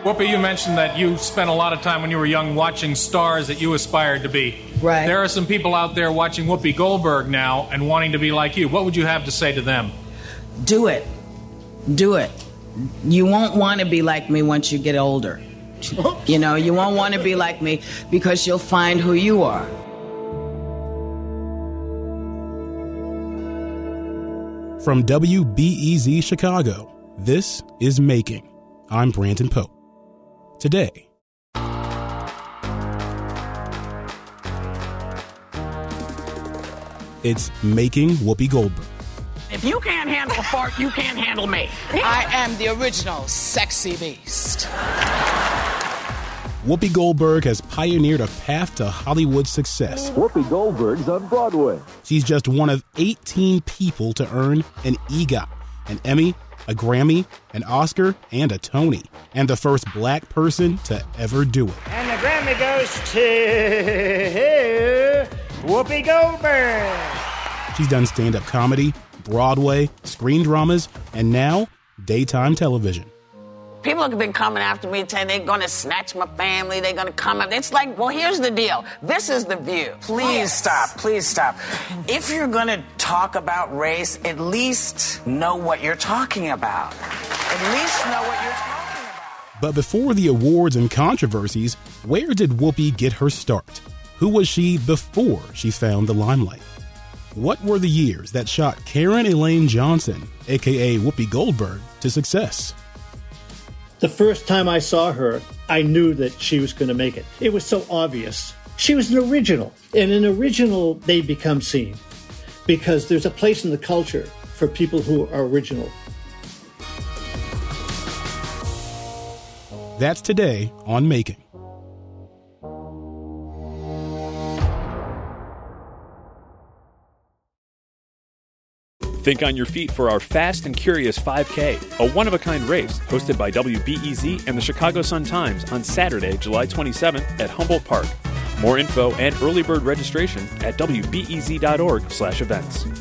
Whoopi, you mentioned that you spent a lot of time when you were young watching stars that you aspired to be. Right. There are some people out there watching Whoopi Goldberg now and wanting to be like you. What would you have to say to them? Do it. Do it. You won't want to be like me once you get older. You know, you won't want to be like me because you'll find who you are. From WBEZ Chicago, this is Making. I'm Brandon Pope. Today, it's Making Whoopi Goldberg. If you can't handle a fart, you can't handle me. I am the original sexy beast. Whoopi Goldberg has pioneered a path to Hollywood success. Whoopi Goldberg's on Broadway. She's just one of 18 people to earn an EGOT, an Emmy, a Grammy, an Oscar, and a Tony, and the first black person to ever do it. And the Grammy goes to Whoopi Goldberg. She's done stand-up comedy, Broadway, screen dramas, and now daytime television. People have been coming after me saying they're going to snatch my family, they're going to come up. It's like, well, here's the deal. This is The View. Please stop. Please stop. If you're going to talk about race, at least know what you're talking about. At least know what you're talking about. But before the awards and controversies, where did Whoopi get her start? Who was she before she found the limelight? What were the years that shot Karen Elaine Johnson, a.k.a. Whoopi Goldberg, to success? The first time I saw her, I knew that she was going to make it. It was so obvious. She was an original. And an original, they become seen. Because there's a place in the culture for people who are original. That's today on Making. Think on your feet for our Fast and Curious 5K, a one-of-a-kind race hosted by WBEZ and the Chicago Sun-Times on Saturday, July 27th at Humboldt Park. More info and early bird registration at wbez.org/events.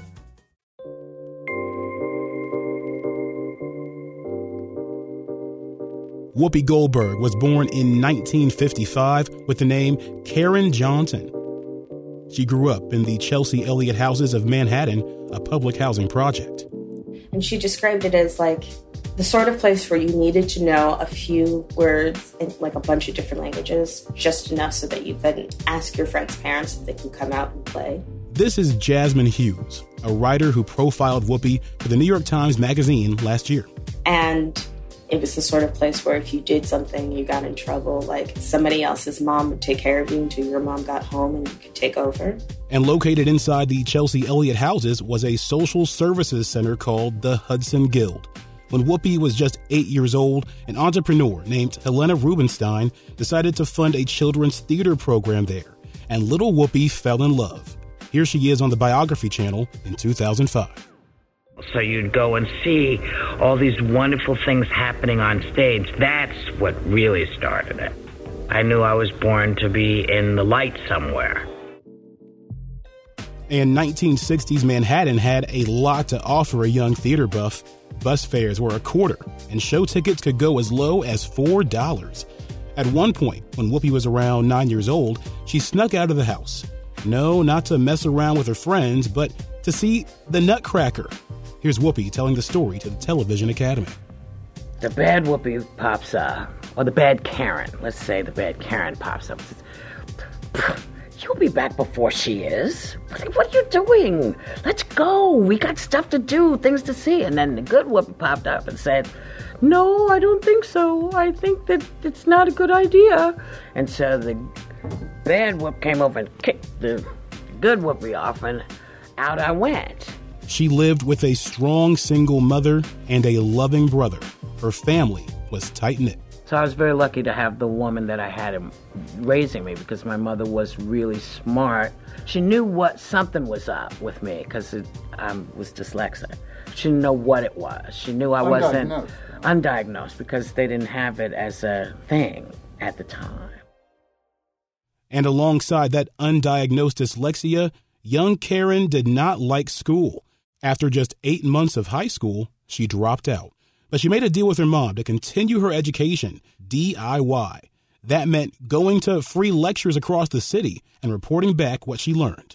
Whoopi Goldberg was born in 1955 with the name Karen Johnson. She grew up in the Chelsea Elliott Houses of Manhattan, a public housing project. And she described it as like the sort of place where you needed to know a few words in like a bunch of different languages, just enough so that you could ask your friends' parents if they could come out and play. This is Jasmine Hughes, a writer who profiled Whoopi for the New York Times Magazine last year. And it was the sort of place where if you did something, you got in trouble, like somebody else's mom would take care of you until your mom got home and you could take over. And located inside the Chelsea Elliott Houses was a social services center called the Hudson Guild. When Whoopi was just 8 years old, an entrepreneur named Helena Rubinstein decided to fund a children's theater program there, and little Whoopi fell in love. Here she is on the Biography Channel in 2005. So you'd go and see all these wonderful things happening on stage. That's what really started it. I knew I was born to be in the light somewhere. And 1960s Manhattan had a lot to offer a young theater buff. Bus fares were $0.25, and show tickets could go as low as $4. At one point, when Whoopi was around 9 years old, she snuck out of the house. No, not to mess around with her friends, but to see the Nutcracker. Here's Whoopi telling the story to the Television Academy. The bad Whoopi pops up, or the bad Karen. Let's say the bad Karen pops up. You'll be back before she is. What are you doing? Let's go. We got stuff to do, things to see. And then the good Whoopi popped up and said, no, I don't think so. I think that it's not a good idea. And so the bad Whoop came over and kicked the good Whoopi off, and out I went. She lived with a strong single mother and a loving brother. Her family was tight-knit. So I was very lucky to have the woman that I had raising me, because my mother was really smart. She knew what something was up with me because I was dyslexic. She didn't know what it was. She knew I wasn't undiagnosed because they didn't have it as a thing at the time. And alongside that undiagnosed dyslexia, young Karen did not like school. After just 8 months of high school, she dropped out. But she made a deal with her mom to continue her education, DIY. That meant going to free lectures across the city and reporting back what she learned.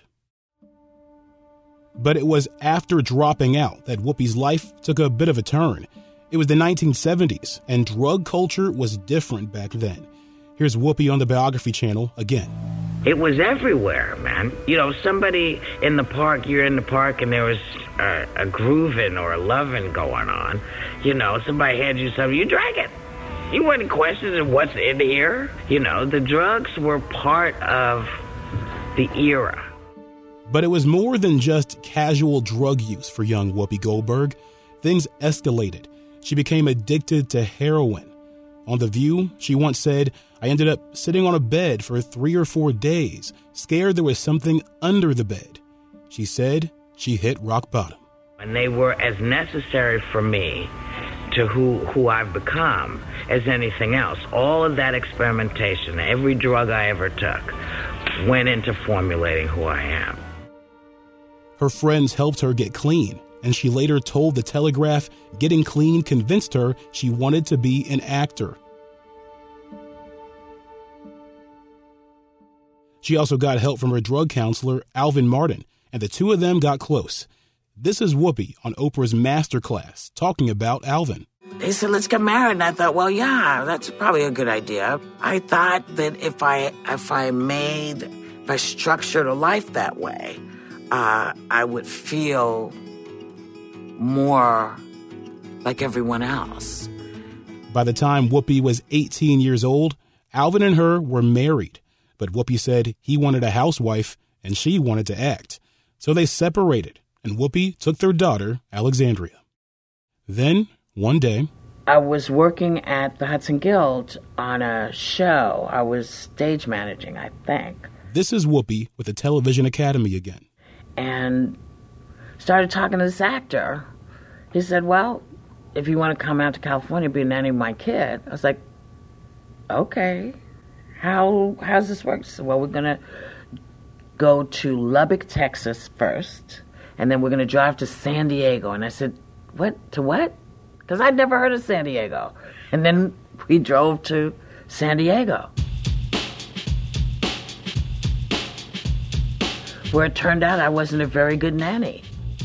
But it was after dropping out that Whoopi's life took a bit of a turn. It was the 1970s, and drug culture was different back then. Here's Whoopi on the Biography Channel again. It was everywhere, man. You know, somebody in the park, you're in the park and there was a grooving or a loving going on. You know, somebody hands you something, you drank it. You wouldn't question what's in here. You know, the drugs were part of the era. But it was more than just casual drug use for young Whoopi Goldberg. Things escalated. She became addicted to heroin. On The View, she once said, "I ended up sitting on a bed for 3 or 4 days, scared there was something under the bed." She said she hit rock bottom. And they were as necessary for me to who I've become as anything else. All of that experimentation, every drug I ever took, went into formulating who I am. Her friends helped her get clean, and she later told The Telegraph getting clean convinced her she wanted to be an actor. She also got help from her drug counselor, Alvin Martin, and the two of them got close. This is Whoopi on Oprah's Masterclass talking about Alvin. They said, let's get married. And I thought, well, yeah, that's probably a good idea. I thought that if I structured a life that way, I would feel more like everyone else. By the time Whoopi was 18 years old, Alvin and her were married. But Whoopi said he wanted a housewife and she wanted to act. So they separated, and Whoopi took their daughter, Alexandria. Then, one day, I was working at the Hudson Guild on a show. I was stage managing, I think. This is Whoopi with the Television Academy again. And started talking to this actor. He said, well, if you want to come out to California and be a nanny of my kid. I was like, okay. How's this work? He said, well, we're going to go to Lubbock, Texas first, and then we're going to drive to San Diego. And I said, what? To what? Because I'd never heard of San Diego. And then we drove to San Diego, where it turned out I wasn't a very good nanny.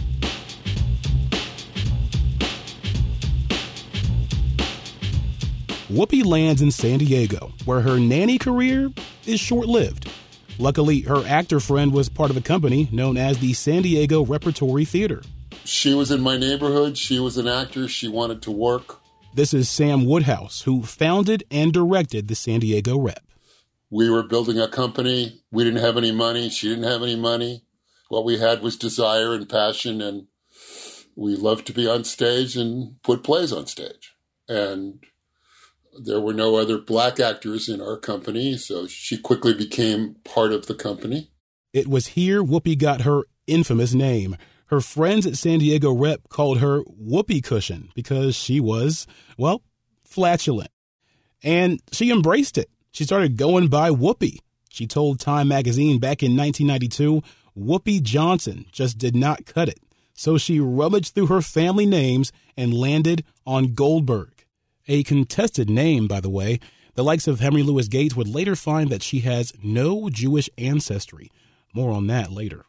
Whoopi lands in San Diego, where her nanny career is short-lived. Luckily, her actor friend was part of a company known as the San Diego Repertory Theater. She was in my neighborhood. She was an actor. She wanted to work. This is Sam Woodhouse, who founded and directed the San Diego Rep. We were building a company. We didn't have any money. She didn't have any money. What we had was desire and passion, and we loved to be on stage and put plays on stage. And there were no other black actors in our company, so she quickly became part of the company. It was here Whoopi got her infamous name. Her friends at San Diego Rep called her Whoopee Cushion because she was, well, flatulent. And she embraced it. She started going by Whoopi. She told Time magazine back in 1992, Whoopi Johnson just did not cut it. So she rummaged through her family names and landed on Goldberg. A contested name, by the way. The likes of Henry Louis Gates would later find that she has no Jewish ancestry. More on that later.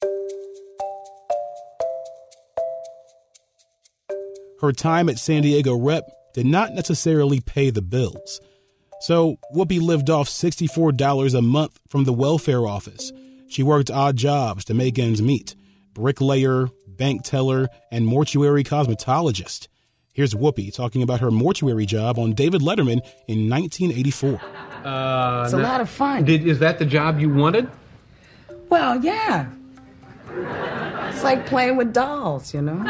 Her time at San Diego Rep did not necessarily pay the bills. So Whoopi lived off $64 a month from the welfare office. She worked odd jobs to make ends meet: bricklayer, bank teller, and mortuary cosmetologist. Here's Whoopi talking about her mortuary job on David Letterman in 1984. It's a lot of fun. Is that the job you wanted? Well, yeah. It's like playing with dolls, you know?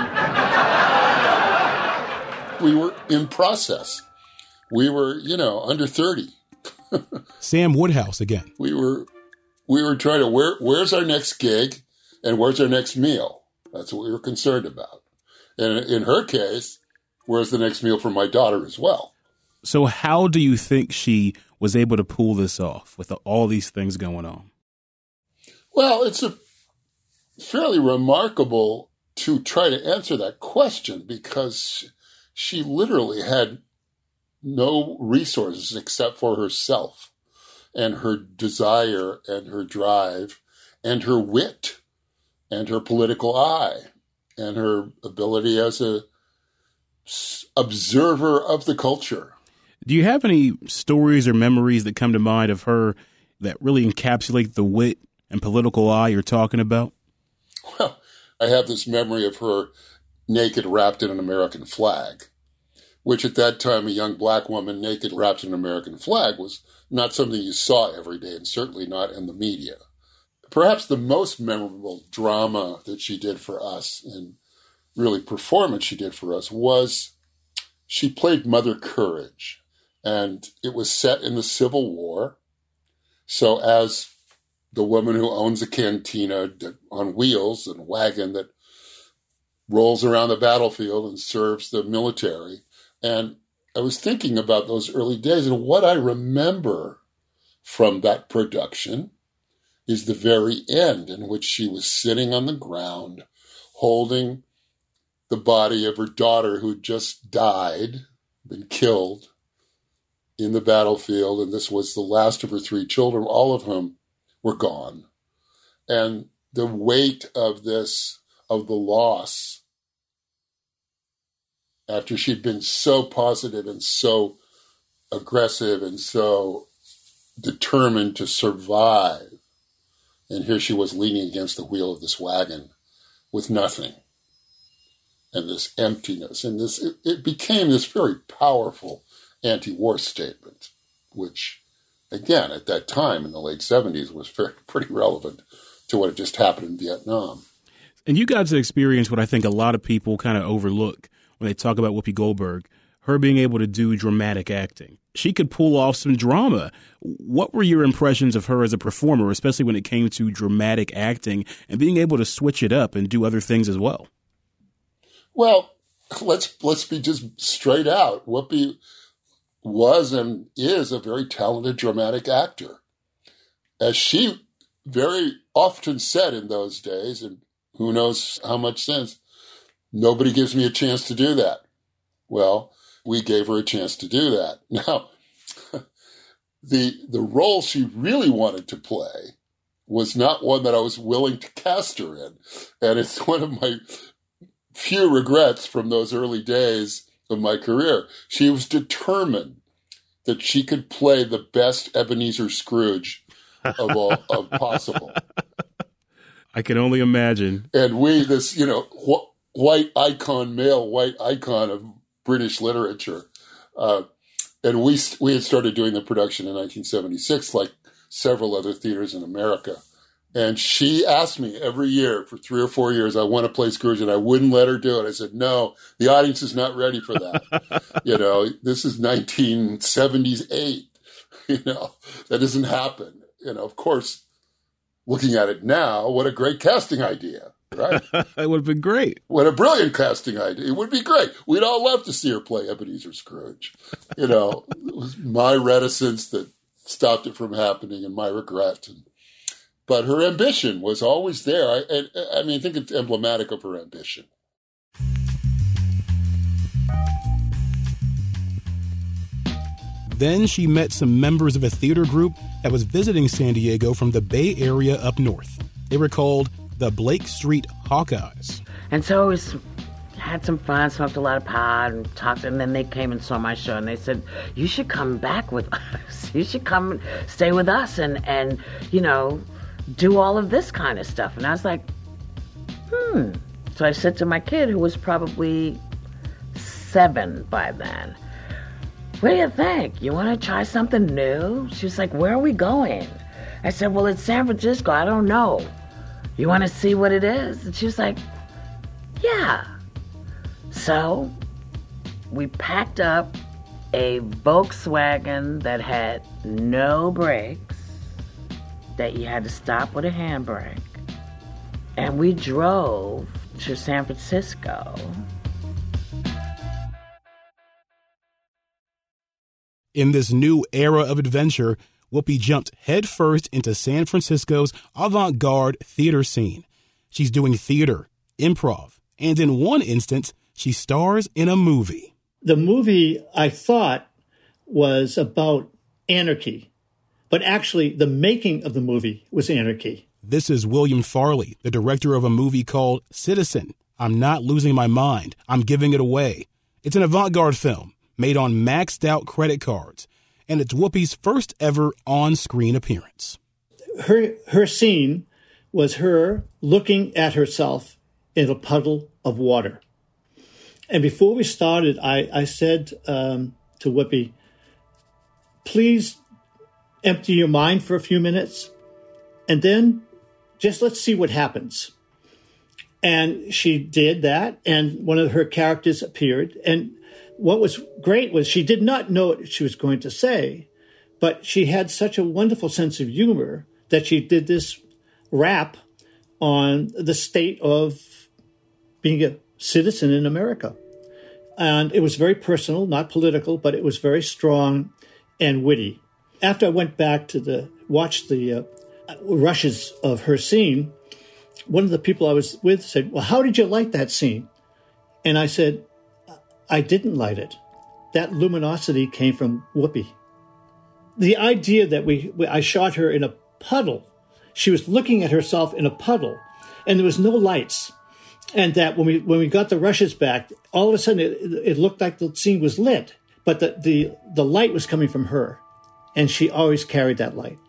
We were in process. We were, under 30. Sam Woodhouse again. We were trying to, where's our next gig and where's our next meal? That's what we were concerned about. And in her case, where's the next meal for my daughter as well? So how do you think she was able to pull this off with all these things going on? Well, it's fairly remarkable to try to answer that question because she literally had no resources except for herself and her desire and her drive and her wit and her political eye and her ability as a observer of the culture. Do you have any stories or memories that come to mind of her that really encapsulate the wit and political eye you're talking about? Well, I have this memory of her naked wrapped in an American flag, which at that time, a young black woman naked wrapped in an American flag was not something you saw every day, and certainly not in the media. Perhaps the most memorable drama that she did for us, and really performance she did for us, was she played Mother Courage. And it was set in the Civil War. So as the woman who owns a cantina on wheels and a wagon that rolls around the battlefield and serves the military. And I was thinking about those early days, and what I remember from that production is the very end, in which she was sitting on the ground holding the body of her daughter who just died, been killed in the battlefield, and this was the last of her 3 children, all of whom were gone. And the weight of this, of the loss, after she'd been so positive and so aggressive and so determined to survive, and here she was leaning against the wheel of this wagon with nothing, and this emptiness, and this, it became this very powerful anti-war statement, which, again, at that time in the late 70s was pretty relevant to what had just happened in Vietnam. And you got to experience what I think a lot of people kind of overlook when they talk about Whoopi Goldberg, her being able to do dramatic acting. She could pull off some drama. What were your impressions of her as a performer, especially when it came to dramatic acting and being able to switch it up and do other things as well? Well, let's be just straight out. Whoopi was and is a very talented dramatic actor. As she very often said in those days, and who knows how much since, nobody gives me a chance to do that. Well, we gave her a chance to do that. Now, the role she really wanted to play was not one that I was willing to cast her in. And it's one of my few regrets from those early days of my career. She was determined that she could play the best Ebenezer Scrooge of all of possible. I can only imagine. And we, this, white icon, male white icon of British literature, and we had started doing the production in 1976, like several other theaters in America. And she asked me every year for 3 or 4 years, I want to play Scrooge, and I wouldn't let her do it. I said, no, the audience is not ready for that. This is 1978. That doesn't happen. Of course, looking at it now, what a great casting idea, right? It would have been great. What a brilliant casting idea. It would be great. We'd all love to see her play Ebenezer Scrooge. It was my reticence that stopped it from happening, and my regret. But her ambition was always there. I think it's emblematic of her ambition. Then she met some members of a theater group that was visiting San Diego from the Bay Area up north. They were called the Blake Street Hawkeyes. And so we had some fun, smoked a lot of pot and talked, and then they came and saw my show, and they said, you should come back with us. You should come stay with us and do all of this kind of stuff. And I was like, So I said to my kid, who was probably 7 by then, what do you think? You want to try something new? She was like, where are we going? I said, well, it's San Francisco. I don't know. You want to see what it is? And she was like, yeah. So we packed up a Volkswagen that had no brakes, that you had to stop with a handbrake, and we drove to San Francisco. In this new era of adventure, Whoopi jumped headfirst into San Francisco's avant-garde theater scene. She's doing theater, improv, and in one instance, she stars in a movie. The movie, I thought, was about anarchy, but actually the making of the movie was anarchy. This is William Farley, the director of a movie called Citizen. I'm Not Losing My Mind. I'm Giving It Away. It's an avant-garde film made on maxed out credit cards, and it's Whoopi's first ever on-screen appearance. Her scene was her looking at herself in a puddle of water. And before we started, I said to Whoopi, please empty your mind for a few minutes, and then just let's see what happens. And she did that, and one of her characters appeared. And what was great was she did not know what she was going to say, but she had such a wonderful sense of humor that she did this rap on the state of being a citizen in America. And it was very personal, not political, but it was very strong and witty. After I went back to watch the rushes of her scene, one of the people I was with said, well, how did you light that scene? And I said, I didn't light it. That luminosity came from Whoopi. The idea that I shot her in a puddle, she was looking at herself in a puddle, and there was no lights. And that when we got the rushes back, all of a sudden it looked like the scene was lit, but the light was coming from her, and she always carried that light.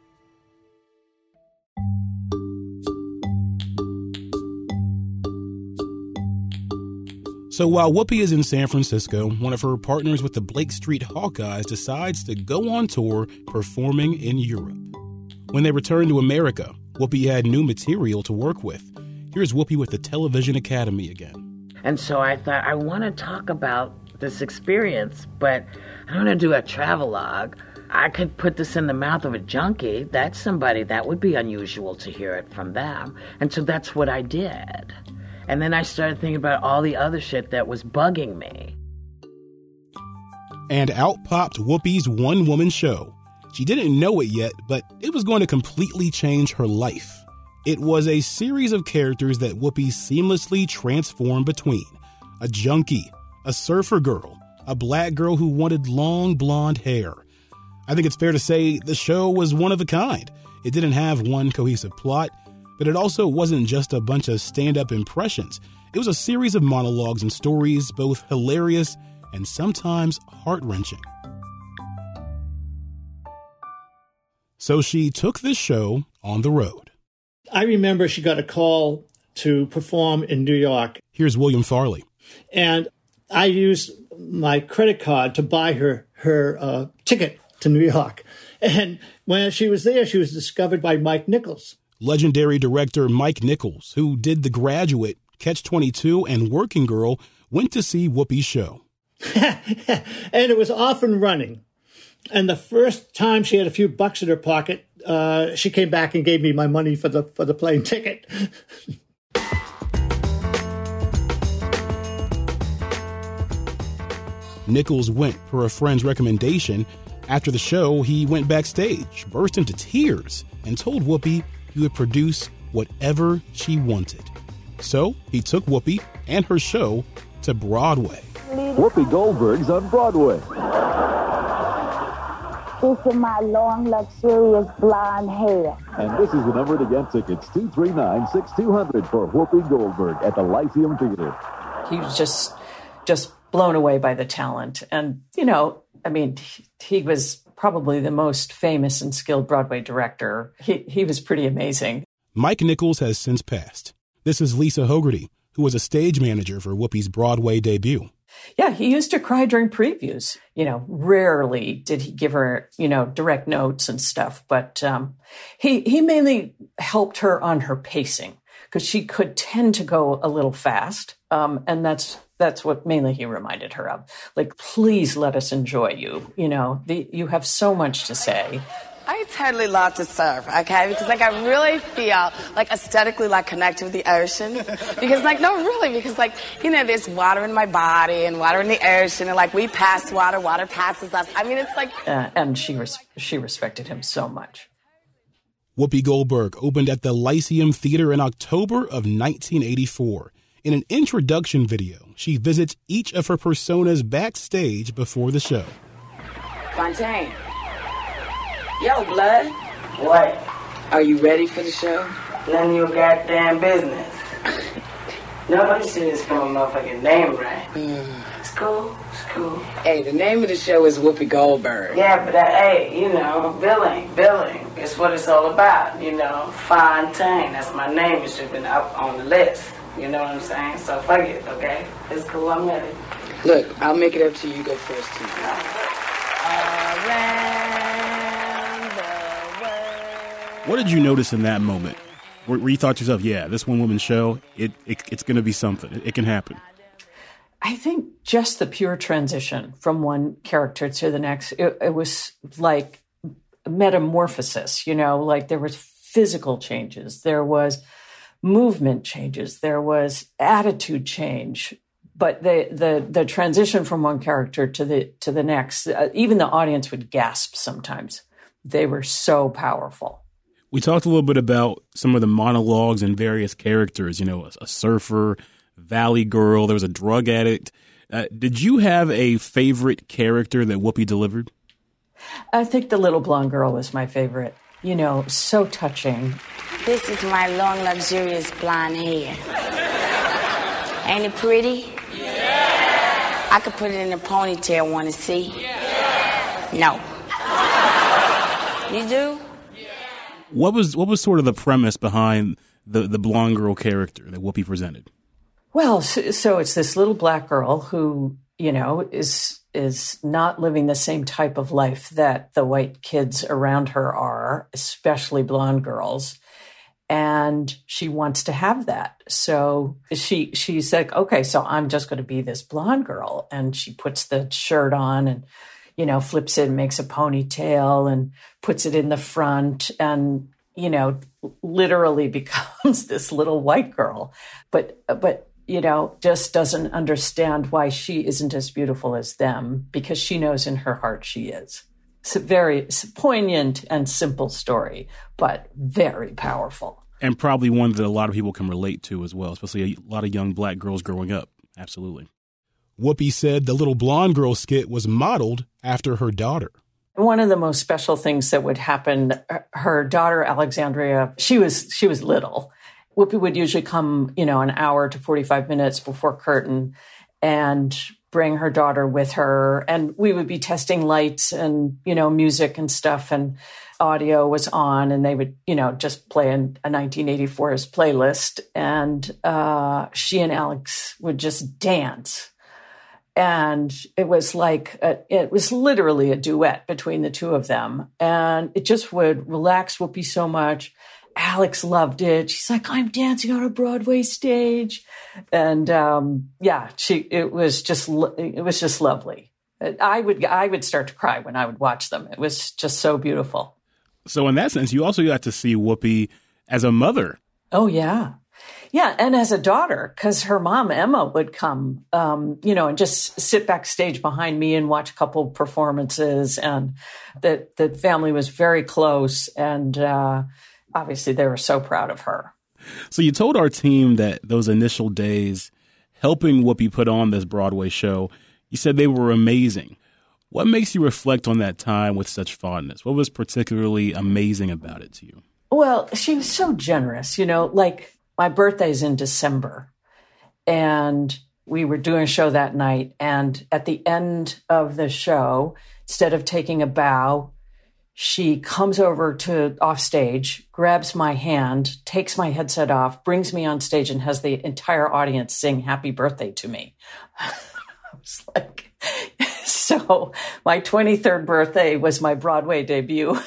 So while Whoopi is in San Francisco, one of her partners with the Blake Street Hawkeyes decides to go on tour performing in Europe. When they return to America, Whoopi had new material to work with. Here's Whoopi with the Television Academy again. And so I thought, I want to talk about this experience, but I don't want to do a travelogue. I could put this in the mouth of a junkie. That's somebody that would be unusual to hear it from them. And so that's what I did. And then I started thinking about all the other shit that was bugging me. And out popped Whoopi's one-woman show. She didn't know it yet, but it was going to completely change her life. It was a series of characters that Whoopi seamlessly transformed between. A junkie, a surfer girl, a black girl who wanted long blonde hair. I think it's fair to say the show was one of a kind. It didn't have one cohesive plot, but it also wasn't just a bunch of stand-up impressions. It was a series of monologues and stories, both hilarious and sometimes heart-wrenching. So she took this show on the road. I remember she got a call to perform in New York. Here's William Farley. And I used my credit card to buy her ticket to New York. And when she was there, she was discovered by Mike Nichols. Legendary director Mike Nichols, who did The Graduate, Catch-22, and Working Girl, went to see Whoopi's show. And it was off and running. And the first time she had a few bucks in her pocket, she came back and gave me my money for the plane ticket. Nichols went for a friend's recommendation. After the show, he went backstage, burst into tears, and told Whoopi he would produce whatever she wanted. So he took Whoopi and her show to Broadway. Whoopi Goldberg's on Broadway. This is my long, luxurious blonde hair. And this is the number to get tickets, 239-6200 for Whoopi Goldberg at the Lyceum Theater. He was just blown away by the talent. And, he was probably the most famous and skilled Broadway director. He was pretty amazing. Mike Nichols has since passed. This is Lisa Hogarty, who was a stage manager for Whoopi's Broadway debut. Yeah, he used to cry during previews. Rarely did he give her, direct notes and stuff. But he mainly helped her on her pacing because she could tend to go a little fast. And that's what mainly he reminded her of. Like, please let us enjoy you. You have so much to say. I totally love to surf, okay? Because, I really feel, aesthetically, connected with the ocean. Because, because, there's water in my body and water in the ocean. And, we pass water, water passes us. I mean, it's like... and she respected him so much. Whoopi Goldberg opened at the Lyceum Theater in October of 1984. In an introduction video, she visits each of her personas backstage before the show. Fontaine. Yo, blood. What? Are you ready for the show? None of your goddamn business. Nobody see this coming motherfucking name right. It's cool. It's cool. Hey, the name of the show is Whoopi Goldberg. Yeah, but hey, you know, billing. It's what it's all about, you know. Fontaine. That's my name. It should have been up on the list. You know what I'm saying? So fuck it, okay? It's cool. I'm ready. Look, I'll make it up to you. You go first, too. What did you notice in that moment where you thought to yourself, yeah, this one-woman show, it's going to be something. It can happen? I think just the pure transition from one character to the next, it was like metamorphosis, you know, like there was physical changes, there was movement changes, there was attitude change. But the transition from one character to the next, even the audience would gasp sometimes. They were so powerful. We talked a little bit about some of the monologues and various characters, you know, a surfer, Valley Girl, there was a drug addict. Did you have a favorite character that Whoopi delivered? I think the little blonde girl was my favorite. You know, so touching. This is my long, luxurious blonde hair. Ain't it pretty? Yeah. I could put it in a ponytail, want to see? Yeah. No. You do? What was sort of the premise behind the blonde girl character that Whoopi presented? Well, so it's this little black girl who, you know, is not living the same type of life that the white kids around her are, especially blonde girls. And she wants to have that. So she's like, okay, so I'm just going to be this blonde girl. And she puts the shirt on and, you know, flips it and makes a ponytail and puts it in the front and, you know, literally becomes this little white girl. But you know, just doesn't understand why she isn't as beautiful as them because she knows in her heart she is. It's a very poignant and simple story, but very powerful. And probably one that a lot of people can relate to as well, especially a lot of young black girls growing up. Absolutely. Whoopi said the little blonde girl skit was modeled after her daughter. One of the most special things that would happen, her daughter, Alexandria, she was little. Whoopi would usually come, you know, an hour to 45 minutes before curtain and bring her daughter with her. And we would be testing lights and, you know, music and stuff. And audio was on and they would, you know, just play a 1984's playlist. And she and Alex would just dance. And it was like, it was literally a duet between the two of them. And it just would relax Whoopi so much. Alex loved it. She's like, I'm dancing on a Broadway stage. And it was just lovely. I would start to cry when I would watch them. It was just so beautiful. So in that sense, you also got to see Whoopi as a mother. Oh, yeah. Yeah, and as a daughter, because her mom, Emma, would come, you know, and just sit backstage behind me and watch a couple of performances. And the family was very close. And obviously, they were so proud of her. So you told our team that those initial days helping Whoopi put on this Broadway show, you said they were amazing. What makes you reflect on that time with such fondness? What was particularly amazing about it to you? Well, she was so generous, you know, like my birthday's in December and we were doing a show that night. And at the end of the show, instead of taking a bow, she comes over to off stage, grabs my hand, takes my headset off, brings me on stage and has the entire audience sing happy birthday to me. I was like, so my 23rd birthday was my Broadway debut.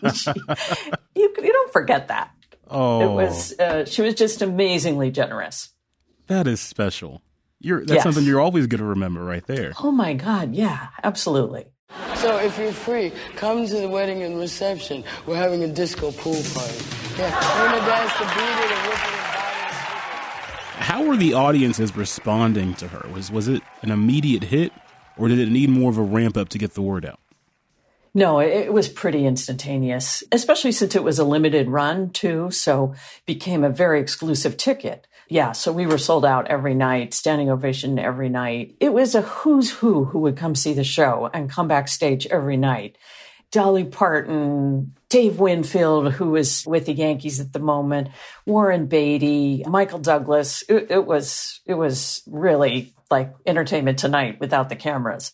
You don't forget that. Oh, it was. She was just amazingly generous. That is special. That's something you're always going to remember right there. Oh my God. Yeah, absolutely. So if you're free, come to the wedding and reception. We're having a disco pool party. Yeah, we're going to dance to Beat It and Whip It and Body. How were the audiences responding to her? Was it an immediate hit, or did it need more of a ramp up to get the word out? No, it was pretty instantaneous, especially since it was a limited run too. So it became a very exclusive ticket. Yeah, so we were sold out every night, standing ovation every night. It was a who's who would come see the show and come backstage every night. Dolly Parton, Dave Winfield, who is with the Yankees at the moment, Warren Beatty, Michael Douglas. It was really like Entertainment Tonight without the cameras.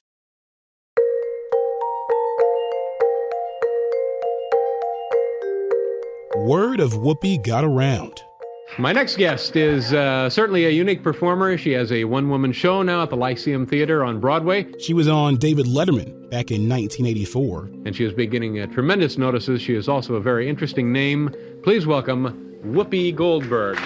Word of Whoopi got around. My next guest is certainly a unique performer. She has a one-woman show now at the Lyceum Theater on Broadway. She was on David Letterman back in 1984. And she is beginning tremendous notices. She is also a very interesting name. Please welcome Whoopi Goldberg.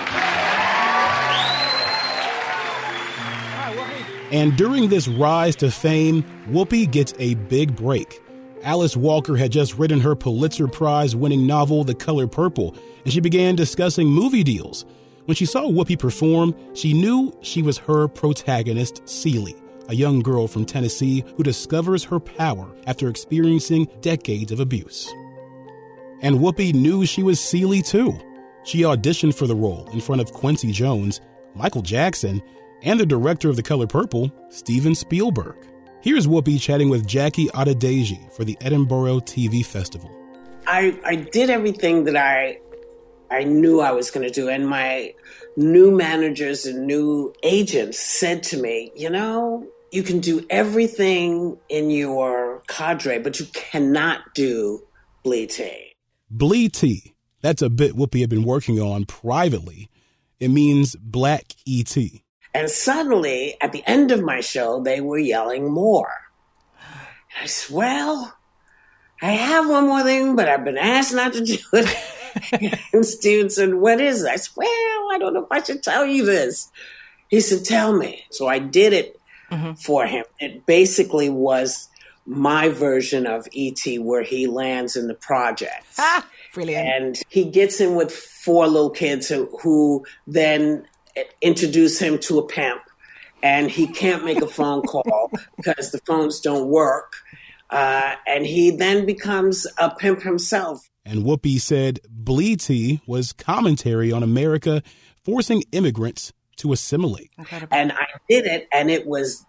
And during this rise to fame, Whoopi gets a big break. Alice Walker had just written her Pulitzer Prize-winning novel, The Color Purple, and she began discussing movie deals. When she saw Whoopi perform, she knew she was her protagonist, Celie, a young girl from Tennessee who discovers her power after experiencing decades of abuse. And Whoopi knew she was Celie, too. She auditioned for the role in front of Quincy Jones, Michael Jackson, and the director of The Color Purple, Steven Spielberg. Here's Whoopi chatting with Jackie Adedeji for the Edinburgh TV Festival. I did everything that I knew I was going to do. And my new managers and new agents said to me, you know, you can do everything in your cadre, but you cannot do Blee T. Blee T. That's a bit Whoopi had been working on privately. It means black E.T. And suddenly, at the end of my show, they were yelling more. And I said, well, I have one more thing, but I've been asked not to do it. And Steven said, what is it? I said, well, I don't know if I should tell you this. He said, tell me. So I did it for him. It basically was my version of E.T. where he lands in the projects. Ah, brilliant. And he gets in with 4 little kids who then introduce him to a pimp, and he can't make a phone call because the phones don't work. And he then becomes a pimp himself. And Whoopi said Blee T was commentary on America forcing immigrants to assimilate. And I did it, and it was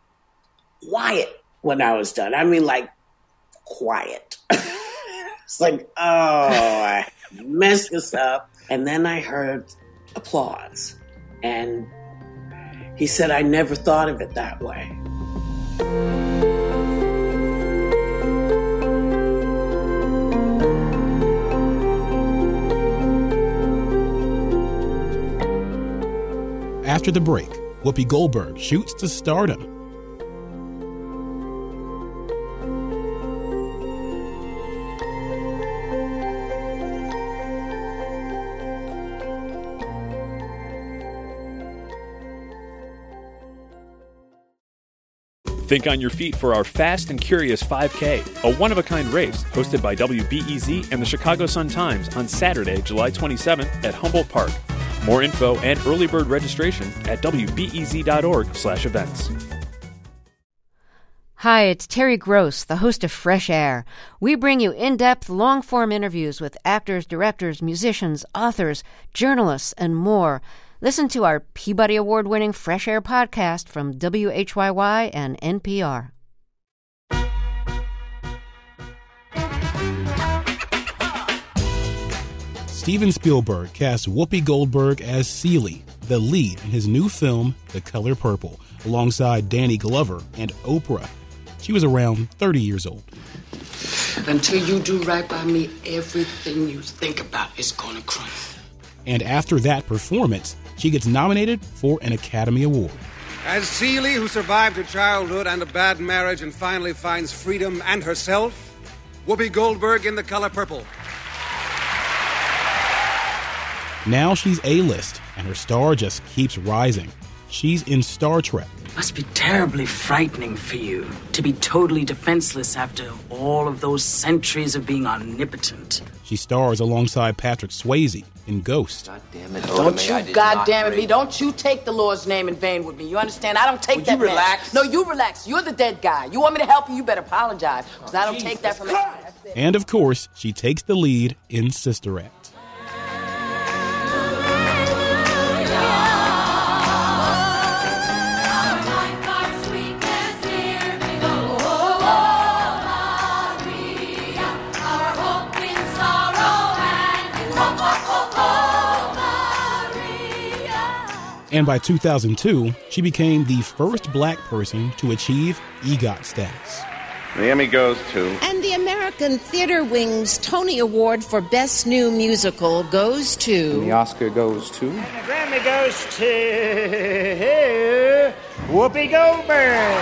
quiet when I was done. I mean, like, quiet. It's like, oh, I messed this up. And then I heard applause. And he said, I never thought of it that way. After the break, Whoopi Goldberg shoots to stardom. Think on your feet for our Fast and Curious 5K, a one-of-a-kind race hosted by WBEZ and the Chicago Sun-Times on Saturday, July 27th at Humboldt Park. More info and early bird registration at wbez.org/events. Hi, it's Terry Gross, the host of Fresh Air. We bring you in-depth, long-form interviews with actors, directors, musicians, authors, journalists, and more. Listen to our Peabody Award-winning Fresh Air podcast from WHYY and NPR. Steven Spielberg cast Whoopi Goldberg as Celie, the lead in his new film, The Color Purple, alongside Danny Glover and Oprah. She was around 30 years old. Until you do right by me, everything you think about is gonna crumble. And after that performance, she gets nominated for an Academy Award. As Celie, who survived her childhood and a bad marriage and finally finds freedom and herself, Whoopi Goldberg in The Color Purple. Now she's A-list, and her star just keeps rising. She's in Star Trek. Must be terribly frightening for you to be totally defenseless after all of those centuries of being omnipotent. She stars alongside Patrick Swayze in Ghost. God damn it, Don't you goddamn it me. Don't you take the Lord's name in vain with me. You understand? I don't take that. You relax? No, you relax. You're the dead guy. You want me to help you? You better apologize. Because I don't take that from you. And of course, she takes the lead in Sister Act. And by 2002, she became the first black person to achieve EGOT status. The Emmy goes to... And the American Theater Wing's Tony Award for Best New Musical goes to... And the Oscar goes to... And the Grammy goes to... Whoopi Goldberg.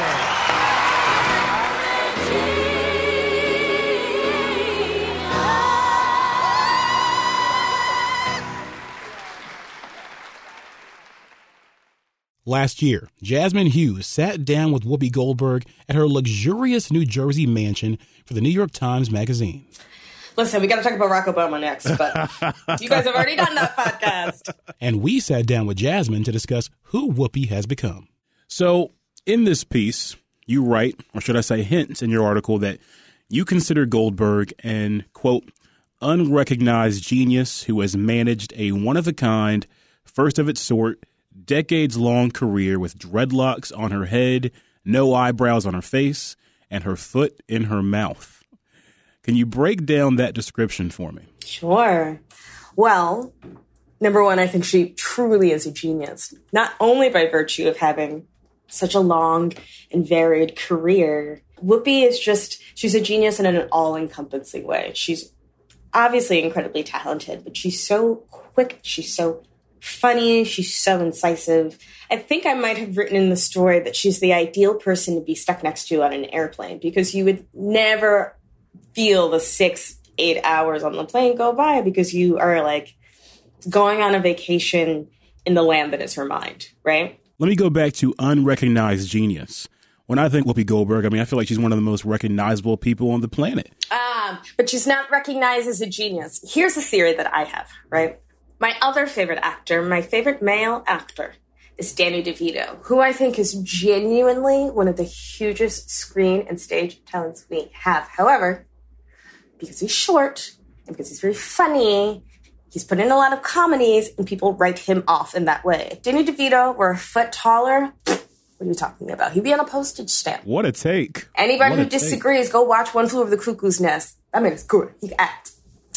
Last year, Jasmine Hughes sat down with Whoopi Goldberg at her luxurious New Jersey mansion for the New York Times Magazine. Listen, we got to talk about Barack Obama next, but you guys have already done that podcast. And we sat down with Jasmine to discuss who Whoopi has become. So, in this piece, you write, or should I say hint in your article, that you consider Goldberg an, quote, unrecognized genius who has managed a one-of-a-kind, first-of-its-sort, decades-long career with dreadlocks on her head, no eyebrows on her face, and her foot in her mouth. Can you break down that description for me? Sure. Well, number one, I think she truly is a genius, not only by virtue of having such a long and varied career. Whoopi is she's a genius in an all-encompassing way. She's obviously incredibly talented, but she's so quick, she's so funny, she's so incisive. I think I might have written in the story that she's the ideal person to be stuck next to on an airplane, because you would never feel the 6-8 hours on the plane go by, because you are like going on a vacation in the land that is her mind, right? Let me go back to unrecognized genius. When I think Whoopi Goldberg, I feel like she's one of the most recognizable people on the planet. But she's not recognized as a genius. Here's the theory that I have, right? My other favorite actor, my favorite male actor, is Danny DeVito, who I think is genuinely one of the hugest screen and stage talents we have. However, because he's short and because he's very funny, he's put in a lot of comedies and people write him off in that way. If Danny DeVito were a foot taller, what are you talking about? He'd be on a postage stamp. What a take. Anybody who disagrees, go watch One Flew Over the Cuckoo's Nest. That man is good. He can act.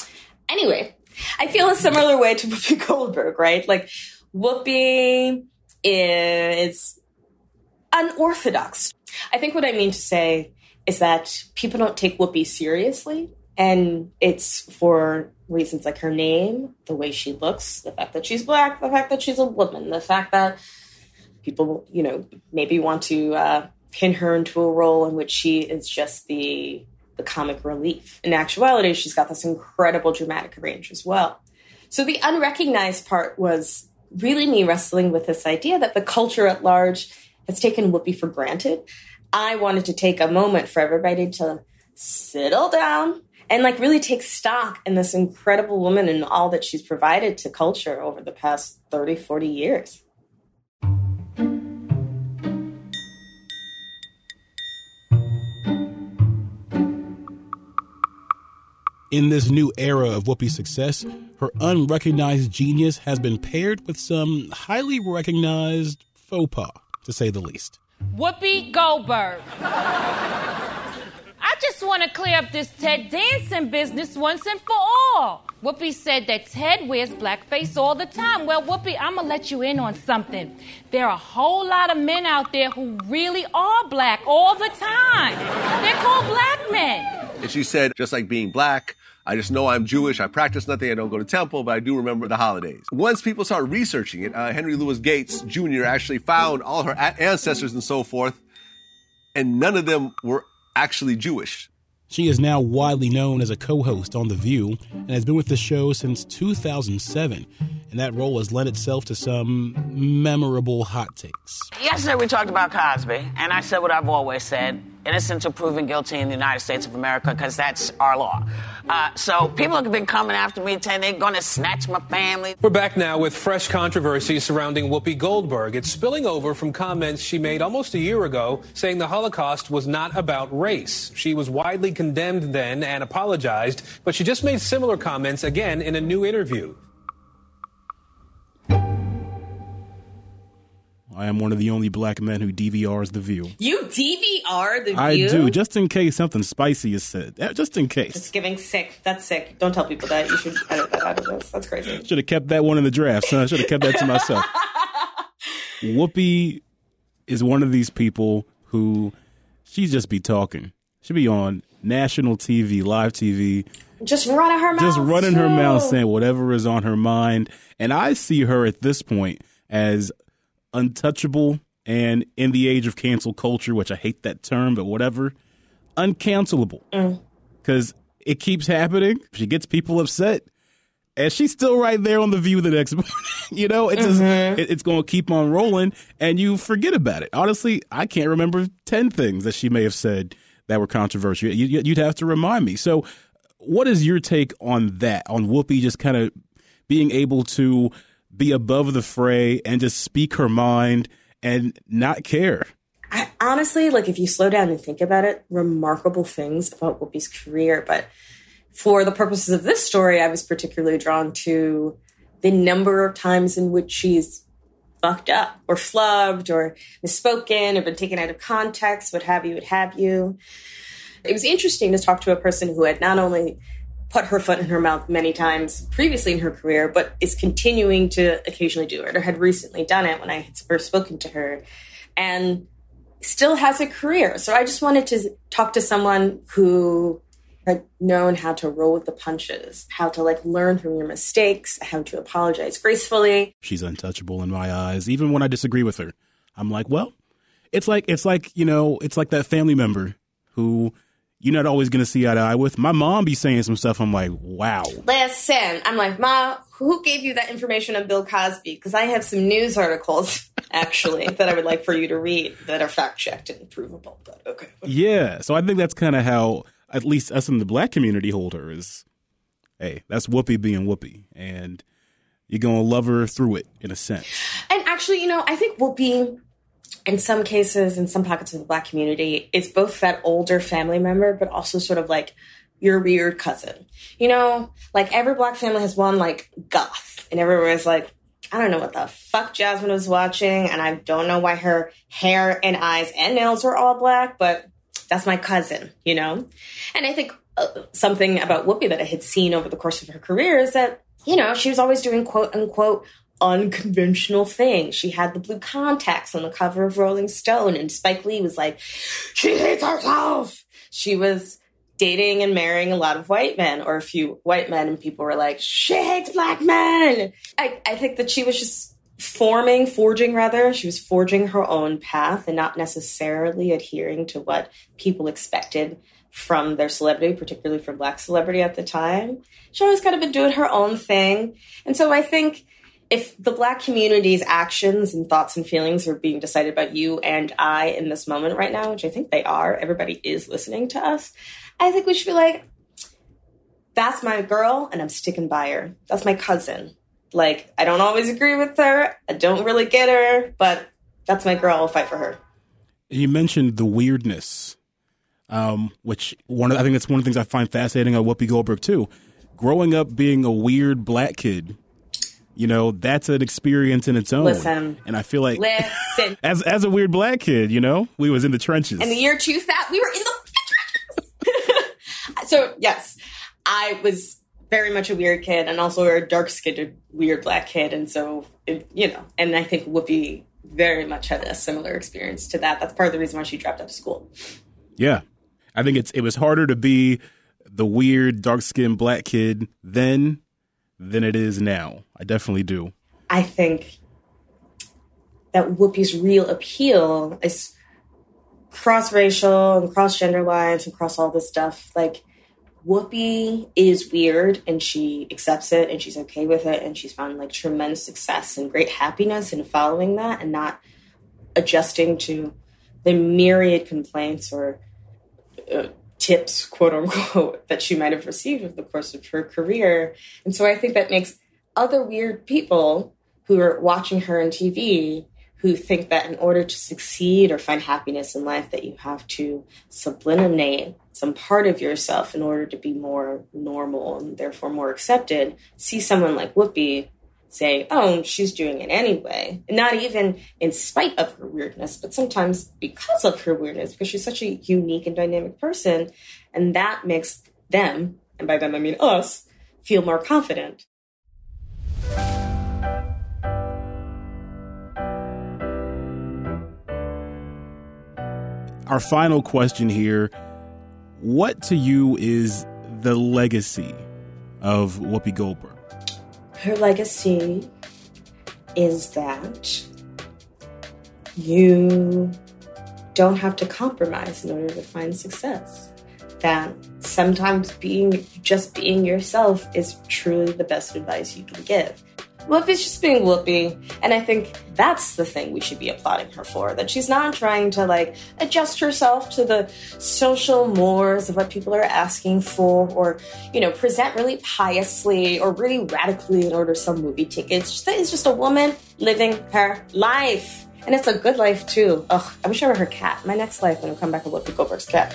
Anyway, I feel a similar way to Whoopi Goldberg, right? Like, Whoopi is unorthodox. I think what I mean to say is that people don't take Whoopi seriously, and it's for reasons like her name, the way she looks, the fact that she's black, the fact that she's a woman, the fact that people, maybe want to pin her into a role in which she is just the comic relief. In actuality, she's got this incredible dramatic range as well. So the unrecognized part was really me wrestling with this idea that the culture at large has taken Whoopi for granted. I wanted to take a moment for everybody to settle down and really take stock in this incredible woman and all that she's provided to culture over the past 30, 40 years. In this new era of Whoopi's success, her unrecognized genius has been paired with some highly recognized faux pas, to say the least. Whoopi Goldberg. I just want to clear up this Ted Danson business once and for all. Whoopi said that Ted wears blackface all the time. Well, Whoopi, I'm going to let you in on something. There are a whole lot of men out there who really are black all the time. They're called black men. And she said, just like being black, I just know I'm Jewish. I practice nothing. I don't go to temple, but I do remember the holidays. Once people started researching it, Henry Louis Gates Jr. actually found all her ancestors and so forth, and none of them were actually Jewish. She is now widely known as a co-host on The View and has been with the show since 2007. And that role has lent itself to some memorable hot takes. Yesterday we talked about Cosby, and I said what I've always said. Innocent until proven guilty in the United States of America, because that's our law. So people have been coming after me saying they're going to snatch my family. We're back now with fresh controversy surrounding Whoopi Goldberg. It's spilling over from comments she made almost a year ago saying the Holocaust was not about race. She was widely condemned then and apologized, but she just made similar comments again in a new interview. I am one of the only black men who DVRs The View. You DVR The View? I do, just in case something spicy is said. Just in case. It's giving sick. That's sick. Don't tell people that. You should edit that out of this. That's crazy. Should have kept that one in the draft, son. Should have kept that to myself. Whoopi is one of these people who she just be talking. She'll be on national TV, live TV. Just running her mouth. Just running her mouth, saying whatever is on her mind. And I see her at this point as untouchable and in the age of cancel culture, which I hate that term, but whatever, uncancelable. Because it keeps happening. She gets people upset. And she's still right there on The View the next morning. You know, it's just, it's going to keep on rolling, and you forget about it. Honestly, I can't remember 10 things that she may have said that were controversial. You'd have to remind me. So what is your take on that, on Whoopi just kind of being able to be above the fray and just speak her mind and not care? Honestly, like, if you slow down and think about it, remarkable things about Whoopi's career, but for the purposes of this story, I was particularly drawn to the number of times in which she's fucked up or flubbed or misspoken or been taken out of context, what have you. It was interesting to talk to a person who had not only put her foot in her mouth many times previously in her career, but is continuing to occasionally do it or had recently done it when I had first spoken to her and still has a career. So I just wanted to talk to someone who had known how to roll with the punches, how to learn from your mistakes, how to apologize gracefully. She's untouchable in my eyes. Even when I disagree with her, I'm like, well, it's like that family member who you're not always going to see eye to eye with. My mom be saying some stuff. I'm like, wow. Listen, I'm like, Ma, who gave you that information on Bill Cosby? Because I have some news articles, actually, that I would like for you to read that are fact-checked and provable. But okay. Yeah, so I think that's kind of how at least us in the black community hold her is, hey, that's Whoopi being Whoopi. And you're going to love her through it, in a sense. And actually, I think Whoopi, in some cases, in some pockets of the black community, is both that older family member, but also sort of like your weird cousin. Every black family has one, goth. And everyone's like, I don't know what the fuck Jasmine was watching, and I don't know why her hair and eyes and nails were all black, but that's my cousin, And I think something about Whoopi that I had seen over the course of her career is that, she was always doing quote unquote unconventional things. She had the blue contacts on the cover of Rolling Stone, and Spike Lee was like, she hates herself. She was dating and marrying a lot of white men, or a few white men, and people were like, she hates black men. I think that she was just forging her own path and not necessarily adhering to what people expected from their celebrity, particularly from black celebrity at the time. She always kind of been doing her own thing. And so I think if the black community's actions and thoughts and feelings are being decided by you and I in this moment right now, which I think they are, everybody is listening to us, I think we should be like, that's my girl and I'm sticking by her. That's my cousin. I don't always agree with her. I don't really get her, but that's my girl. I'll fight for her. You mentioned the weirdness, which I think that's one of the things I find fascinating on Whoopi Goldberg, too. Growing up being a weird black kid, that's an experience in its own. Listen. And I feel like as a weird black kid, we was in the trenches. In the year 2000, we were in the trenches. So, yes, I was very much a weird kid and also a dark-skinned weird black kid. And so, and I think Whoopi very much had a similar experience to that. That's part of the reason why she dropped out of school. Yeah. I think it was harder to be the weird dark-skinned black kid then than it is now. I definitely do. I think that Whoopi's real appeal is cross-racial and cross-gender lines and cross all this stuff. Whoopi is weird and she accepts it and she's okay with it, and she's found tremendous success and great happiness in following that and not adjusting to the myriad complaints or tips, quote unquote, that she might have received over the course of her career. And so I think that makes other weird people who are watching her on TV, who think that in order to succeed or find happiness in life, that you have to sublimate some part of yourself in order to be more normal and therefore more accepted, see someone like Whoopi say, oh, she's doing it anyway. And not even in spite of her weirdness, but sometimes because of her weirdness, because she's such a unique and dynamic person. And that makes them, and by them I mean us, feel more confident. our final question here. What to you is the legacy of Whoopi Goldberg? Her legacy is that you don't have to compromise in order to find success. That sometimes being yourself is truly the best advice you can give. Whoopi's just being Whoopi, and I think that's the thing we should be applauding her for, that she's not trying to, like, adjust herself to the social mores of what people are asking for, or, you know, present really piously or really radically in order to sell movie tickets. It's just a woman living her life, and it's a good life, too. Ugh, I wish I were her cat. My next life, when I come back with Whoopi Goldberg's cat.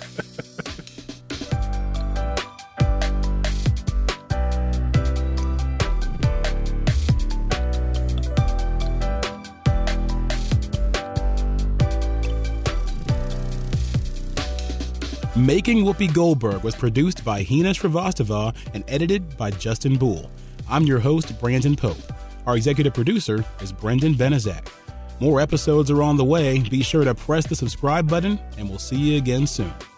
Making Whoopi Goldberg was produced by Hina Srivastava and edited by Justin Bull. I'm your host, Brandon Pope. Our executive producer is Brendan Benazak. More episodes are on the way. Be sure to press the subscribe button, and we'll see you again soon.